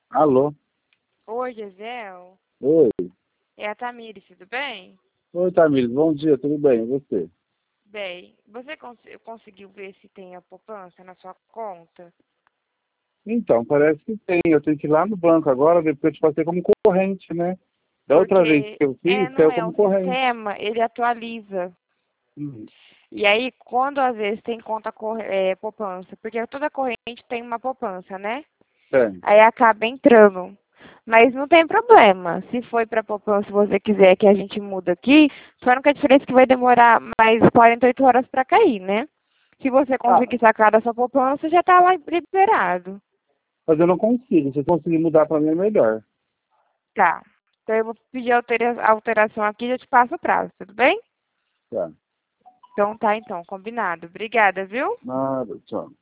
Alô? Oi, Gisel. Oi. É a Tamires, tudo bem? Oi, Tamires. Bom dia, tudo bem? E você? Bem, você conseguiu ver se tem a poupança na sua conta? Então, parece que tem. Eu tenho que ir lá no banco agora, ver, porque eu te passei como corrente, né? Da outra vez Porque que eu fiz, não caiu é como o corrente. sistema, ele atualiza. Uhum. E aí, quando às vezes tem conta poupança, porque toda corrente tem uma poupança, né? Tem. Aí acaba entrando. Mas não tem problema. Se foi para poupança, se você quiser que a gente muda aqui, só a única diferença é que vai demorar mais 48 horas para cair, né? Se você Ah, conseguir sacar da sua poupança, já está lá liberado. mas eu não consigo. Se eu conseguir mudar para mim é melhor. Tá. Então eu vou pedir alteração aqui e eu te passo o prazo, tudo bem? Tá. Então tá, então, combinado. Obrigada, viu? Nada, tchau.